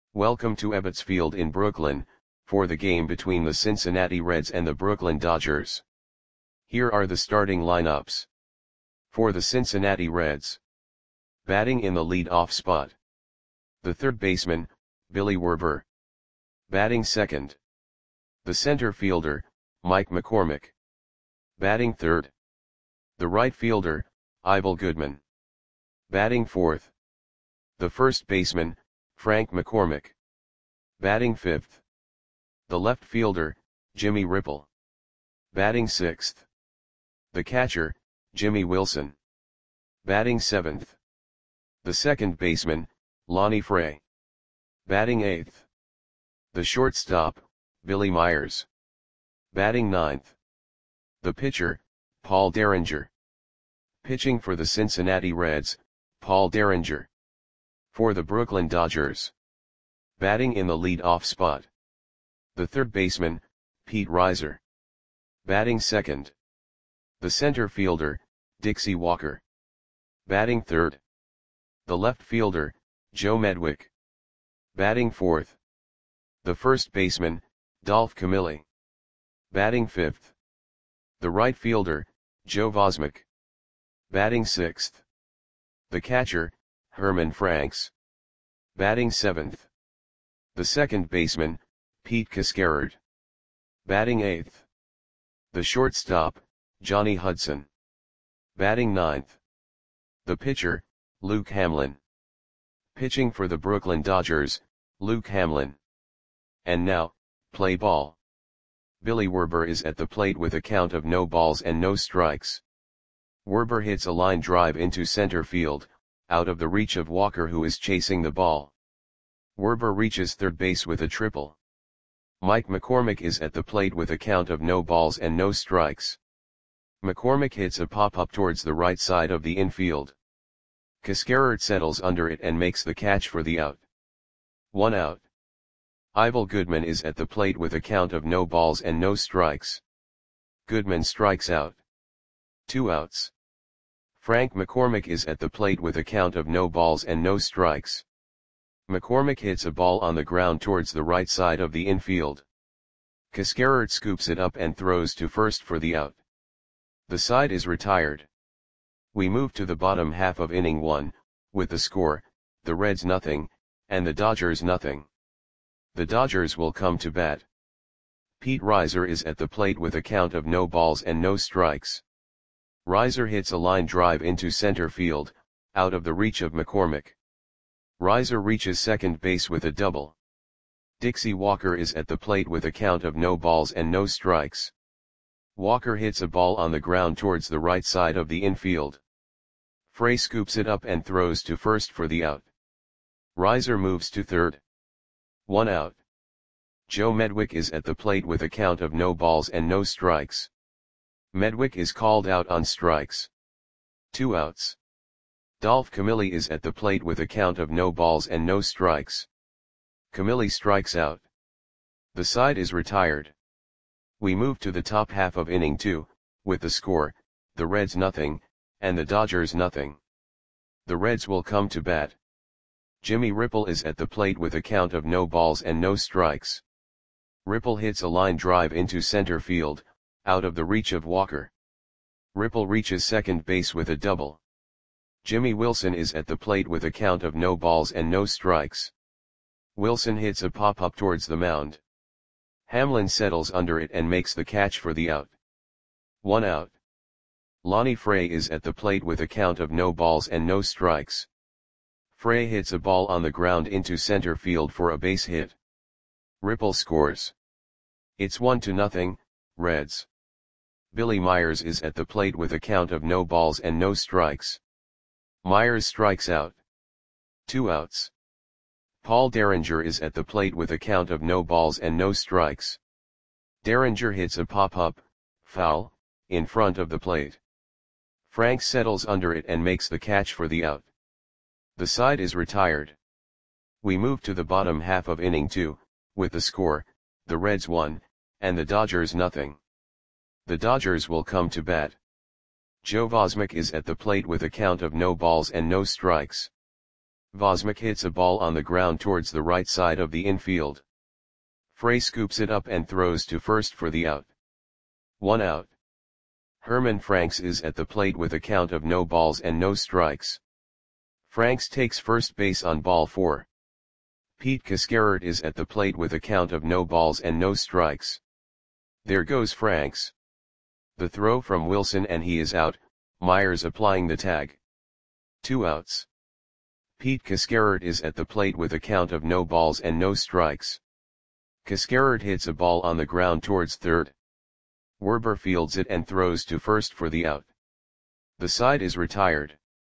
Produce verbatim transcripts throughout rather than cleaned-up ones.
Welcome to Ebbets Field in Brooklyn, for the game between the Cincinnati Reds and the Brooklyn Dodgers. Here are the starting lineups. For the Cincinnati Reds. Batting in the lead-off spot. The third baseman, Billy Werber. Batting second. The center fielder, Mike McCormick. Batting third. The right fielder, Ivel Goodman. Batting fourth. The first baseman, Frank McCormick. Batting fifth. The left fielder, Jimmy Ripple. Batting sixth. The catcher, Jimmy Wilson. Batting seventh. The second baseman, Lonnie Fray. Batting eighth. The shortstop, Billy Myers. Batting ninth. The pitcher, Paul Derringer. Pitching for the Cincinnati Reds, Paul Derringer. For the Brooklyn Dodgers. Batting in the lead-off spot. The third baseman, Pete Reiser. Batting second. The center fielder, Dixie Walker. Batting third. The left fielder, Joe Medwick. Batting fourth. The first baseman, Dolph Camilli. Batting fifth. The right fielder, Joe Vosmick. Batting sixth. The catcher, Herman Franks. Batting seventh. The second baseman, Pete Cascarard. Batting eighth. The shortstop, Johnny Hudson. Batting ninth. The pitcher, Luke Hamlin. Pitching for the Brooklyn Dodgers, Luke Hamlin. And now, play ball. Billy Werber is at the plate with a count of no balls and no strikes. Werber hits a line drive into center field, out of the reach of Walker, who is chasing the ball. Werber reaches third base with a triple. Mike McCormick is at the plate with a count of no balls and no strikes. McCormick hits a pop-up towards the right side of the infield. Cascarard settles under it and makes the catch for the out. One out. Ivel Goodman is at the plate with a count of no balls and no strikes. Goodman strikes out. Two outs. Frank McCormick is at the plate with a count of no balls and no strikes. McCormick hits a ball on the ground towards the right side of the infield. Cascarard scoops it up and throws to first for the out. The side is retired. We move to the bottom half of inning one, with the score, the Reds nothing, and the Dodgers nothing. The Dodgers will come to bat. Pete Reiser is at the plate with a count of no balls and no strikes. Reiser hits a line drive into center field, out of the reach of McCormick. Reiser reaches second base with a double. Dixie Walker is at the plate with a count of no balls and no strikes. Walker hits a ball on the ground towards the right side of the infield. Fray scoops it up and throws to first for the out. Reiser moves to third. One out. Joe Medwick is at the plate with a count of no balls and no strikes. Medwick is called out on strikes. Two outs. Dolph Camilli is at the plate with a count of no balls and no strikes. Camilli strikes out. The side is retired. We move to the top half of inning two, with the score, the Reds nothing, and the Dodgers nothing. The Reds will come to bat. Jimmy Ripple is at the plate with a count of no balls and no strikes. Ripple hits a line drive into center field, out of the reach of Walker. Ripple reaches second base with a double. Jimmy Wilson is at the plate with a count of no balls and no strikes. Wilson hits a pop-up towards the mound. Hamlin settles under it and makes the catch for the out. One out. Lonnie Fray is at the plate with a count of no balls and no strikes. Fray hits a ball on the ground into center field for a base hit. Ripple scores. It's one to nothing, Reds. Billy Myers is at the plate with a count of no balls and no strikes. Myers strikes out. Two outs. Paul Derringer is at the plate with a count of no balls and no strikes. Derringer hits a pop-up, foul, in front of the plate. Frank settles under it and makes the catch for the out. The side is retired. We move to the bottom half of inning two, with the score, the Reds one, and the Dodgers nothing. The Dodgers will come to bat. Joe Vosmick is at the plate with a count of no balls and no strikes. Vosmik hits a ball on the ground towards the right side of the infield. Frey scoops it up and throws to first for the out. One out. Herman Franks is at the plate with a count of no balls and no strikes. Franks takes first base on ball four. Pete Cascarert is at the plate with a count of no balls and no strikes. There goes Franks. The throw from Wilson and he is out, Myers applying the tag. Two outs. Pete Cascarert is at the plate with a count of no balls and no strikes. Cascarert hits a ball on the ground towards third. Werber fields it and throws to first for the out. The side is retired.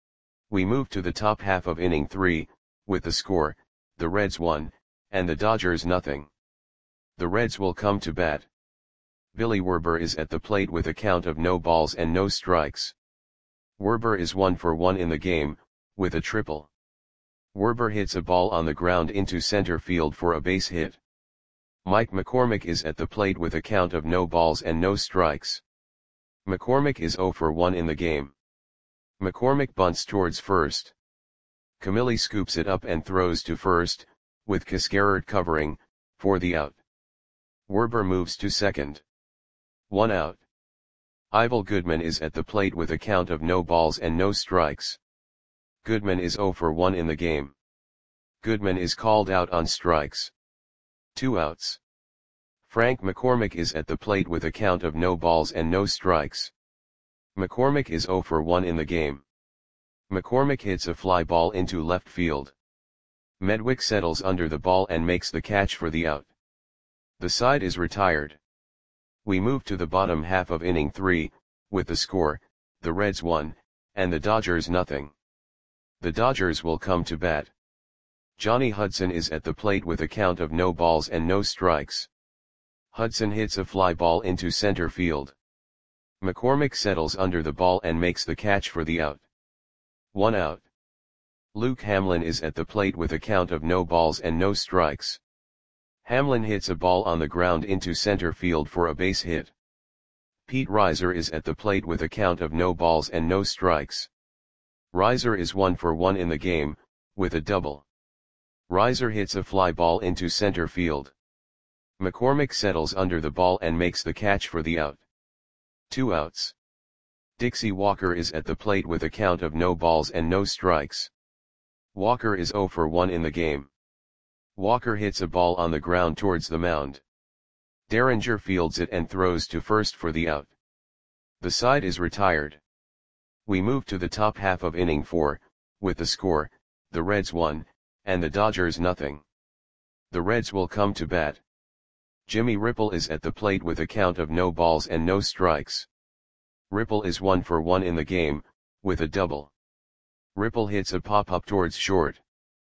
We move to the top half of inning three, with the score, the Reds one, and the Dodgers nothing. The Reds will come to bat. Billy Werber is at the plate with a count of no balls and no strikes. Werber is one for one in the game, with a triple. Werber hits a ball on the ground into center field for a base hit. Mike McCormick is at the plate with a count of no balls and no strikes. McCormick is zero for one in the game. McCormick bunts towards first. Camilli scoops it up and throws to first, with Cascarert covering, for the out. Werber moves to second. One out. Ivel Goodman is at the plate with a count of no balls and no strikes. Goodman is zero for one in the game. Goodman is called out on strikes. Two outs. Frank McCormick is at the plate with a count of no balls and no strikes. McCormick is zero for one in the game. McCormick hits a fly ball into left field. Medwick settles under the ball and makes the catch for the out. The side is retired. We move to the bottom half of inning three, with the score, the Reds one, and the Dodgers nothing. The Dodgers will come to bat. Johnny Hudson is at the plate with a count of no balls and no strikes. Hudson hits a fly ball into center field. McCormick settles under the ball and makes the catch for the out. One out. Luke Hamlin is at the plate with a count of no balls and no strikes. Hamlin hits a ball on the ground into center field for a base hit. Pete Reiser is at the plate with a count of no balls and no strikes. Reiser is one for one in the game, with a double. Reiser hits a fly ball into center field. McCormick settles under the ball and makes the catch for the out. Two outs. Dixie Walker is at the plate with a count of no balls and no strikes. Walker is zero for one in the game. Walker hits a ball on the ground towards the mound. Derringer fields it and throws to first for the out. The side is retired. We move to the top half of inning four, with the score, the Reds one, and the Dodgers nothing. The Reds will come to bat. Jimmy Ripple is at the plate with a count of no balls and no strikes. Ripple is one for one in the game, with a double. Ripple hits a pop-up towards short.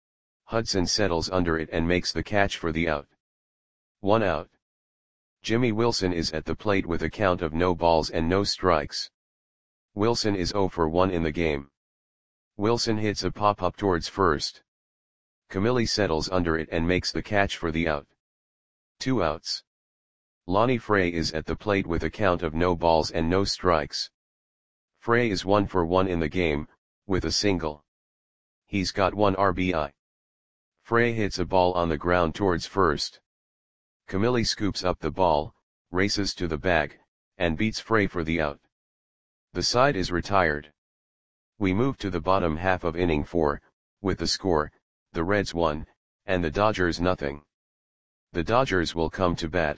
Hudson settles under it and makes the catch for the out. One out. Jimmy Wilson is at the plate with a count of no balls and no strikes. Wilson is zero for one in the game. Wilson hits a pop-up towards first. Camilli settles under it and makes the catch for the out. Two outs. Lonnie Frey is at the plate with a count of no balls and no strikes. Frey is one for one in the game, with a single. He's got one R B I. Frey hits a ball on the ground towards first. Camilli scoops up the ball, races to the bag, and beats Frey for the out. The side is retired. We move to the bottom half of inning four, with the score, the Reds one, and the Dodgers nothing. The Dodgers will come to bat.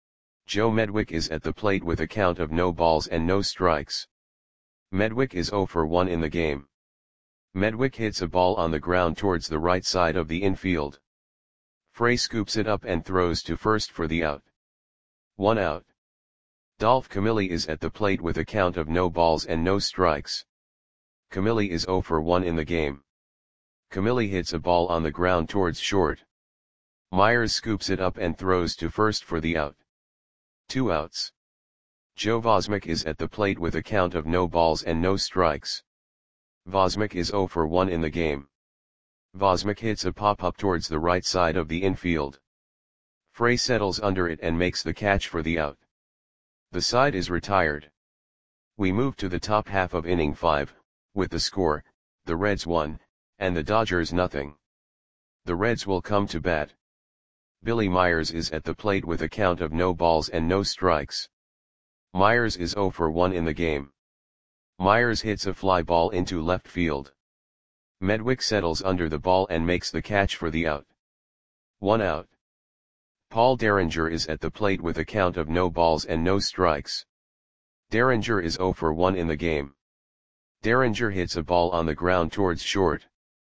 Joe Medwick is at the plate with a count of no balls and no strikes. Medwick is zero for one in the game. Medwick hits a ball on the ground towards the right side of the infield. Frey scoops it up and throws to first for the out. One out. Dolph Camilli is at the plate with a count of no balls and no strikes. Camilli is zero for one in the game. Camilli hits a ball on the ground towards short. Myers scoops it up and throws to first for the out. Two outs. Joe Vosmik is at the plate with a count of no balls and no strikes. Vosmik is zero for one in the game. Vosmik hits a pop-up towards the right side of the infield. Frey settles under it and makes the catch for the out. The side is retired. We move to the top half of inning five, with the score, the Reds one, and the Dodgers nothing. The Reds will come to bat. Billy Myers is at the plate with a count of no balls and no strikes. Myers is oh for one in the game. Myers hits a fly ball into left field. Medwick settles under the ball and makes the catch for the out. One out. Paul Derringer is at the plate with a count of no balls and no strikes. Derringer is oh for one in the game. Derringer hits a ball on the ground towards short.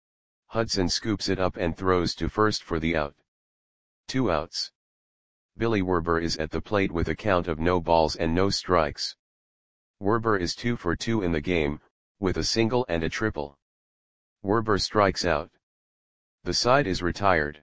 Hudson scoops it up and throws to first for the out. Two outs. Billy Werber is at the plate with a count of no balls and no strikes. Werber is two for two in the game, with a single and a triple. Werber strikes out. The side is retired.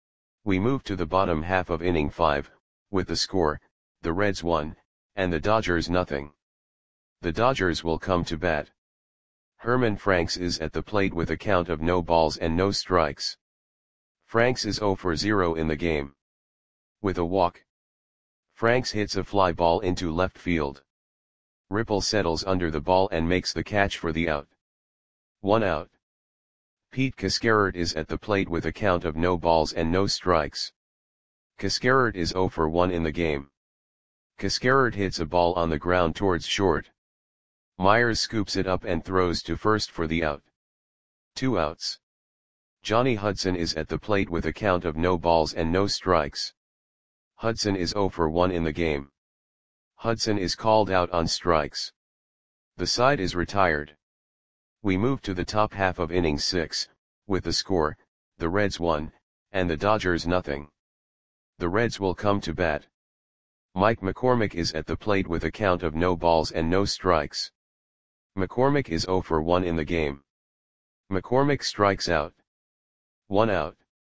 We move to the bottom half of inning five, with the score, the Reds one, and the Dodgers nothing. The Dodgers will come to bat. Herman Franks is at the plate with a count of no balls and no strikes. Franks is oh for zero in the game. With a walk. Franks hits a fly ball into left field. Ripple settles under the ball and makes the catch for the out. One out. Pete Cascarert is at the plate with a count of no balls and no strikes. Cascarert is oh for one in the game. Cascarert hits a ball on the ground towards short. Myers scoops it up and throws to first for the out. Two outs. Johnny Hudson is at the plate with a count of no balls and no strikes. Hudson is oh for one in the game. Hudson is called out on strikes. The side is retired. We move to the top half of inning six, with the score, the Reds one, and the Dodgers nothing. The Reds will come to bat. Mike McCormick is at the plate with a count of no balls and no strikes. McCormick is oh for one in the game. McCormick strikes out. One out.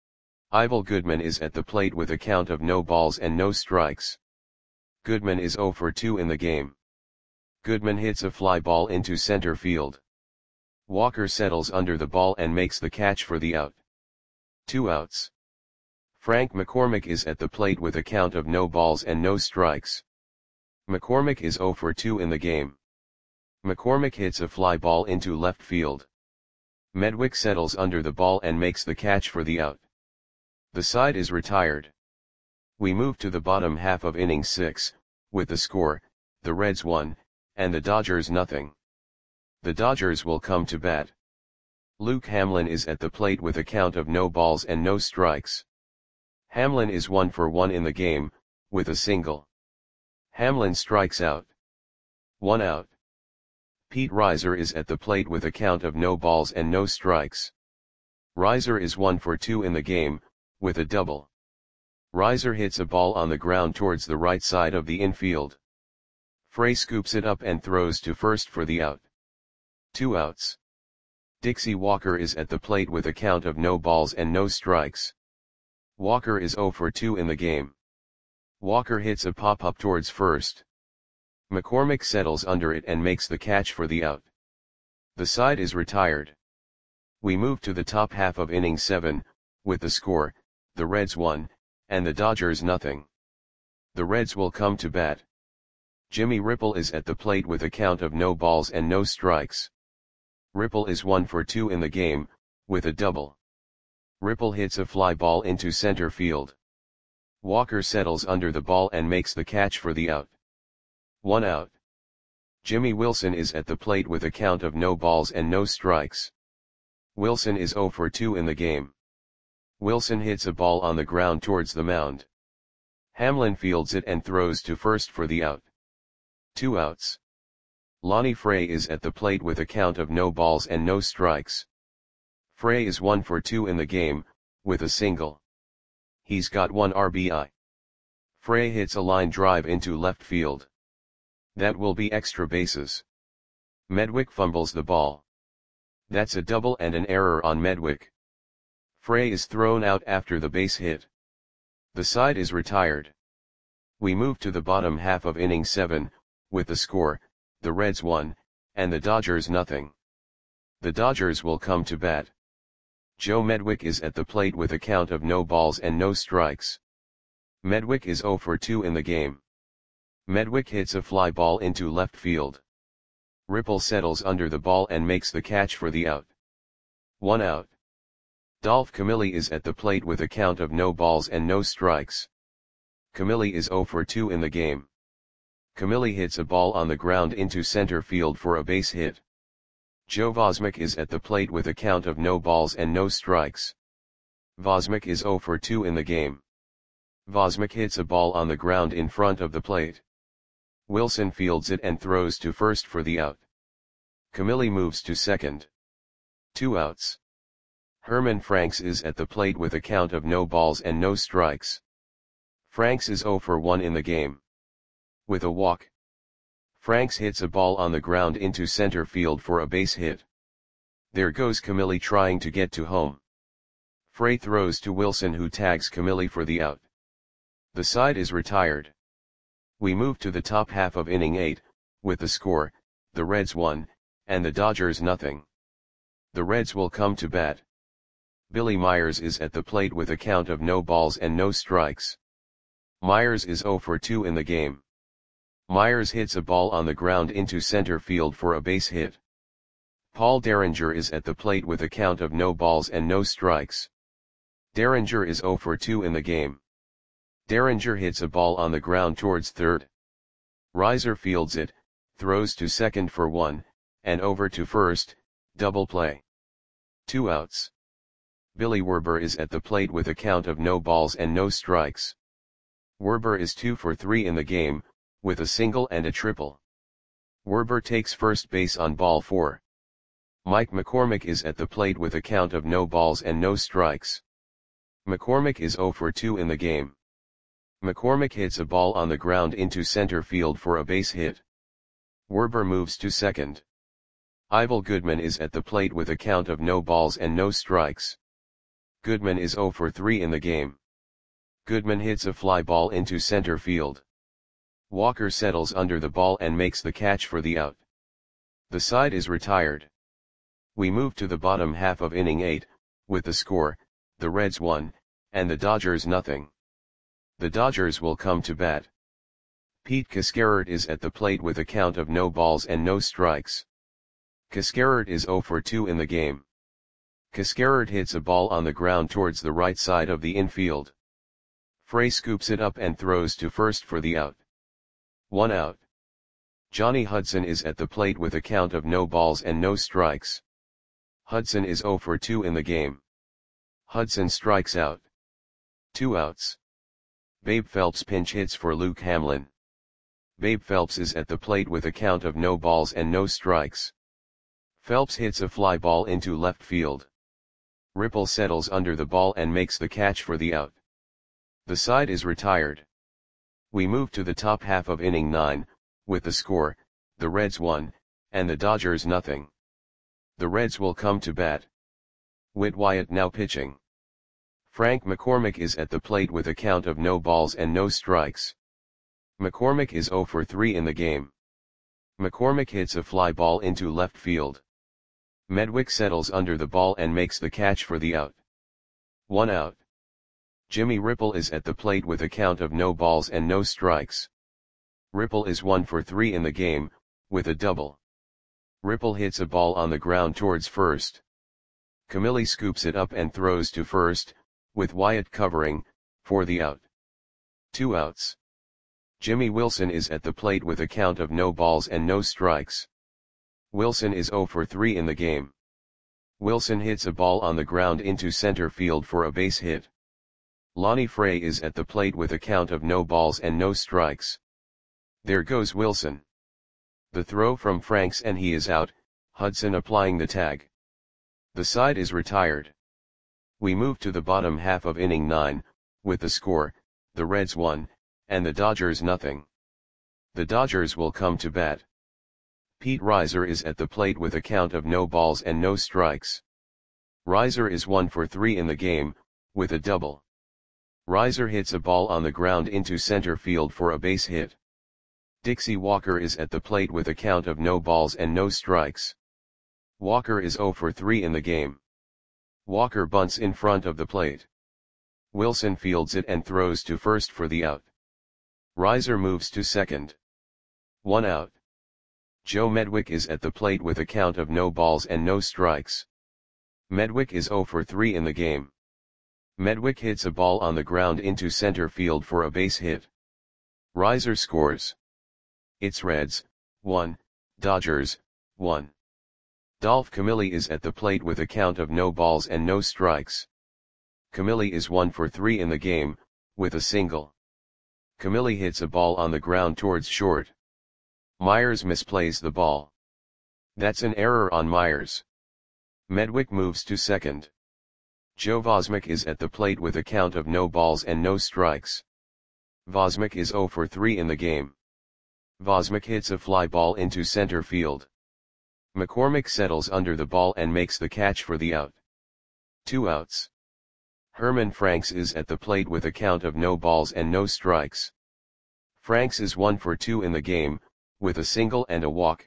Ivel Goodman is at the plate with a count of no balls and no strikes. Goodman is oh for two in the game. Goodman hits a fly ball into center field. Walker settles under the ball and makes the catch for the out. Two outs. Frank McCormick is at the plate with a count of no balls and no strikes. McCormick is oh for two in the game. McCormick hits a fly ball into left field. Medwick settles under the ball and makes the catch for the out. The side is retired. We move to the bottom half of inning six, with the score, the Reds one, and the Dodgers nothing. The Dodgers will come to bat. Luke Hamlin is at the plate with a count of no balls and no strikes. Hamlin is one for one in the game, with a single. Hamlin strikes out. One out. Pete Reiser is at the plate with a count of no balls and no strikes. Reiser is one for two in the game, with a double. Reiser hits a ball on the ground towards the right side of the infield. Frey scoops it up and throws to first for the out. Two outs. Dixie Walker is at the plate with a count of no balls and no strikes. Walker is oh for two in the game. Walker hits a pop-up towards first. McCormick settles under it and makes the catch for the out. The side is retired. We move to the top half of inning seven, with the score, the Reds one, and the Dodgers nothing. The Reds will come to bat. Jimmy Ripple is at the plate with a count of no balls and no strikes. Ripple is one for two in the game, with a double. Ripple hits a fly ball into center field. Walker settles under the ball and makes the catch for the out. One out. Jimmy Wilson is at the plate with a count of no balls and no strikes. Wilson is oh for two in the game. Wilson hits a ball on the ground towards the mound. Hamlin fields it and throws to first for the out. Two outs. Lonnie Frey is at the plate with a count of no balls and no strikes. Frey is one for two in the game, with a single. He's got one R B I. Frey hits a line drive into left field. That will be extra bases. Medwick fumbles the ball. That's a double and an error on Medwick. Frey is thrown out after the base hit. The side is retired. We move to the bottom half of inning seven, with the score, the Reds one, and the Dodgers nothing. The Dodgers will come to bat. Joe Medwick is at the plate with a count of no balls and no strikes. Medwick is oh for two in the game. Medwick hits a fly ball into left field. Ripple settles under the ball and makes the catch for the out. One out. Dolph Camilli is at the plate with a count of no balls and no strikes. Camilli is zero for two in the game. Camilli hits a ball on the ground into center field for a base hit. Joe Vosmek is at the plate with a count of no balls and no strikes. Vosmek is zero for two in the game. Vosmek hits a ball on the ground in front of the plate. Wilson fields it and throws to first for the out. Camilli moves to second. Two outs. Herman Franks is at the plate with a count of no balls and no strikes. Franks is zero for one in the game. With a walk, Franks hits a ball on the ground into center field for a base hit. There goes Camilli trying to get to home. Frey throws to Wilson, who tags Camilli for the out. The side is retired. We move to the top half of inning eight, with the score, the Reds one, and the Dodgers nothing. The Reds will come to bat. Billy Myers is at the plate with a count of no balls and no strikes. Myers is zero for two in the game. Myers hits a ball on the ground into center field for a base hit. Paul Derringer is at the plate with a count of no balls and no strikes. Derringer is zero for two in the game. Derringer hits a ball on the ground towards third. Reiser fields it, throws to second for one, and over to first, double play. Two outs. Billy Werber is at the plate with a count of no balls and no strikes. Werber is two for three in the game, with a single and a triple. Werber takes first base on ball four. Mike McCormick is at the plate with a count of no balls and no strikes. McCormick is zero for two in the game. McCormick hits a ball on the ground into center field for a base hit. Werber moves to second. Ivel Goodman is at the plate with a count of no balls and no strikes. Goodman is zero for three in the game. Goodman hits a fly ball into center field. Walker settles under the ball and makes the catch for the out. The side is retired. We move to the bottom half of inning eight, with the score, the Reds one, and the Dodgers nothing. The Dodgers will come to bat. Pete Cascarert is at the plate with a count of no balls and no strikes. Cascarert is zero for two in the game. Cascarert hits a ball on the ground towards the right side of the infield. Frey scoops it up and throws to first for the out. One out. Johnny Hudson is at the plate with a count of no balls and no strikes. Hudson is zero for two in the game. Hudson strikes out. Two outs. Babe Phelps pinch hits for Luke Hamlin. Babe Phelps is at the plate with a count of no balls and no strikes. Phelps hits a fly ball into left field. Ripple settles under the ball and makes the catch for the out. The side is retired. We move to the top half of inning nine, with the score, the Reds one, and the Dodgers nothing. The Reds will come to bat. Whit Wyatt now pitching. Frank McCormick is at the plate with a count of no balls and no strikes. McCormick is zero for three in the game. McCormick hits a fly ball into left field. Medwick settles under the ball and makes the catch for the out. One out. Jimmy Ripple is at the plate with a count of no balls and no strikes. Ripple is one for three in the game, with a double. Ripple hits a ball on the ground towards first. Camilli scoops it up and throws to first, with Wyatt covering, for the out. Two outs. Jimmy Wilson is at the plate with a count of no balls and no strikes. Wilson is zero for three in the game. Wilson hits a ball on the ground into center field for a base hit. Lonnie Frey is at the plate with a count of no balls and no strikes. There goes Wilson. The throw from Franks and he is out, Hudson applying the tag. The side is retired. We move to the bottom half of inning nine, with the score, the Reds one, and the Dodgers nothing. The Dodgers will come to bat. Pete Reiser is at the plate with a count of no balls and no strikes. Reiser is one for three in the game, with a double. Reiser hits a ball on the ground into center field for a base hit. Dixie Walker is at the plate with a count of no balls and no strikes. Walker is zero for three in the game. Walker bunts in front of the plate. Wilson fields it and throws to first for the out. Reiser moves to second. One out. Joe Medwick is at the plate with a count of no balls and no strikes. Medwick is zero for three in the game. Medwick hits a ball on the ground into center field for a base hit. Reiser scores. It's Reds, one, Dodgers, one. Dolph Camilli is at the plate with a count of no balls and no strikes. Camilli is one for three in the game, with a single. Camilli hits a ball on the ground towards short. Myers misplays the ball. That's an error on Myers. Medwick moves to second. Joe Vosmick is at the plate with a count of no balls and no strikes. Vosmick is zero for three in the game. Vosmick hits a fly ball into center field. McCormick settles under the ball and makes the catch for the out. Two outs. Herman Franks is at the plate with a count of no balls and no strikes. Franks is one for two in the game, with a single and a walk.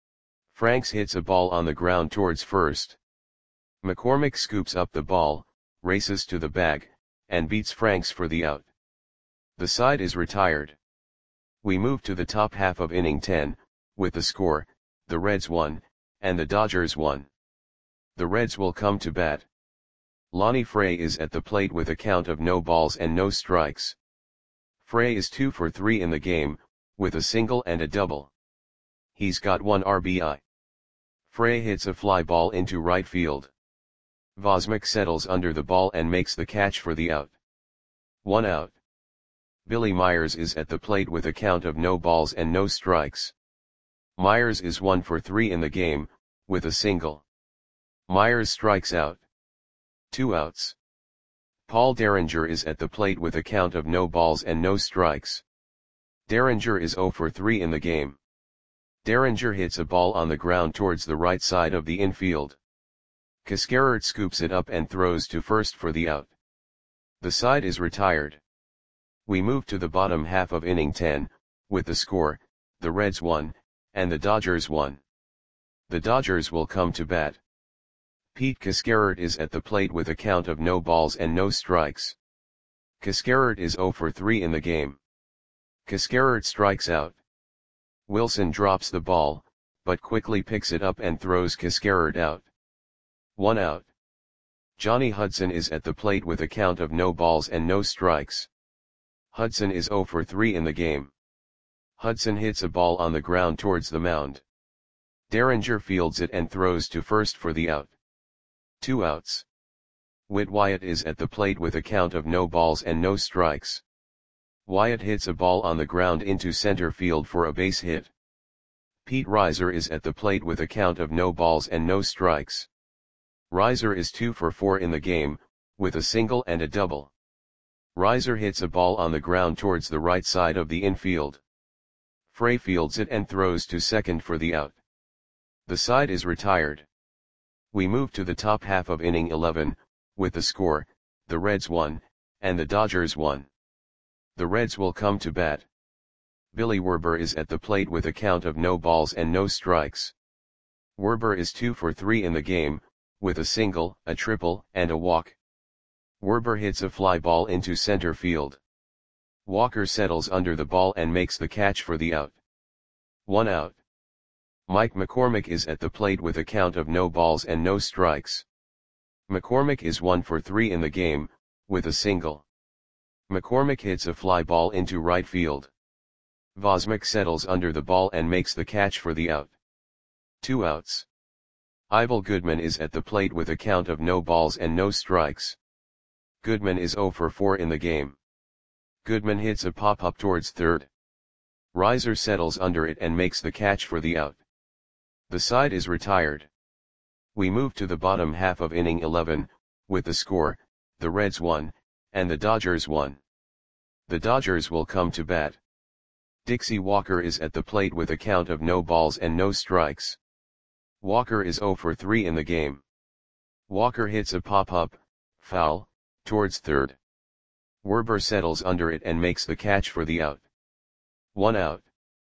Franks hits a ball on the ground towards first. McCormick scoops up the ball, races to the bag, and beats Franks for the out. The side is retired. We move to the top half of inning ten, with the score, the Reds won, and the Dodgers won. The Reds will come to bat. Lonnie Frey is at the plate with a count of no balls and no strikes. Frey is two for three in the game, with a single and a double. He's got one R B I. Frey hits a fly ball into right field. Vosmick settles under the ball and makes the catch for the out. One out. Billy Myers is at the plate with a count of no balls and no strikes. Myers is one for three in the game, with a single. Myers strikes out. Two outs. Paul Derringer is at the plate with a count of no balls and no strikes. Derringer is zero for three in the game. Derringer hits a ball on the ground towards the right side of the infield. Cascarert scoops it up and throws to first for the out. The side is retired. We move to the bottom half of inning ten, with the score, the Reds won, and the Dodgers won. The Dodgers will come to bat. Pete Cascarert is at the plate with a count of no balls and no strikes. Cascarert is zero for three in the game. Cascarert strikes out. Wilson drops the ball, but quickly picks it up and throws Cascarert out. One out. Johnny Hudson is at the plate with a count of no balls and no strikes. Hudson is zero for three in the game. Hudson hits a ball on the ground towards the mound. Derringer fields it and throws to first for the out. Two outs. Whit Wyatt is at the plate with a count of no balls and no strikes. Wyatt hits a ball on the ground into center field for a base hit. Pete Reiser is at the plate with a count of no balls and no strikes. Reiser is two for four in the game, with a single and a double. Reiser hits a ball on the ground towards the right side of the infield. Frey fields it and throws to second for the out. The side is retired. We move to the top half of inning eleven, with the score, the Reds won, and the Dodgers won. The Reds will come to bat. Billy Werber is at the plate with a count of no balls and no strikes. Werber is two for three in the game, with a single, a triple, and a walk. Werber hits a fly ball into center field. Walker settles under the ball and makes the catch for the out. One out. Mike McCormick is at the plate with a count of no balls and no strikes. McCormick is one for three in the game, with a single. McCormick hits a fly ball into right field. Vosmick settles under the ball and makes the catch for the out. Two outs. Ivel Goodman is at the plate with a count of no balls and no strikes. Goodman is zero for four in the game. Goodman hits a pop-up towards third. Reiser settles under it and makes the catch for the out. The side is retired. We move to the bottom half of inning eleven, with the score, the Reds won, and the Dodgers won. The Dodgers will come to bat. Dixie Walker is at the plate with a count of no balls and no strikes. Walker is zero for three in the game. Walker hits a pop-up, foul, towards third. Werber settles under it and makes the catch for the out. One out.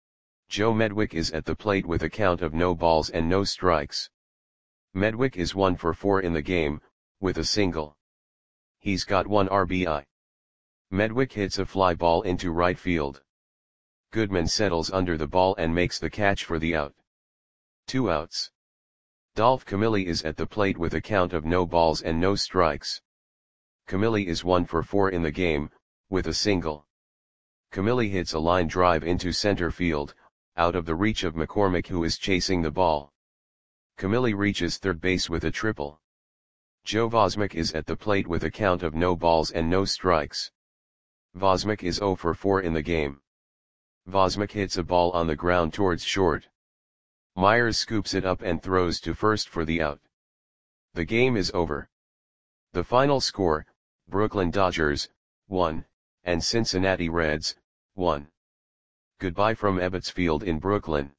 Joe Medwick is at the plate with a count of no balls and no strikes. Medwick is one for four in the game, with a single. He's got one R B I. Medwick hits a fly ball into right field. Goodman settles under the ball and makes the catch for the out. Two outs. Dolph Camilli is at the plate with a count of no balls and no strikes. Camilli is one for four in the game, with a single. Camilli hits a line drive into center field, out of the reach of McCormick, who is chasing the ball. Camilli reaches third base with a triple. Joe Vosmick is at the plate with a count of no balls and no strikes. Vosmick is zero for four in the game. Vosmick hits a ball on the ground towards short. Myers scoops it up and throws to first for the out. The game is over. The final score, Brooklyn Dodgers, one, and Cincinnati Reds, one. Goodbye from Ebbets Field in Brooklyn.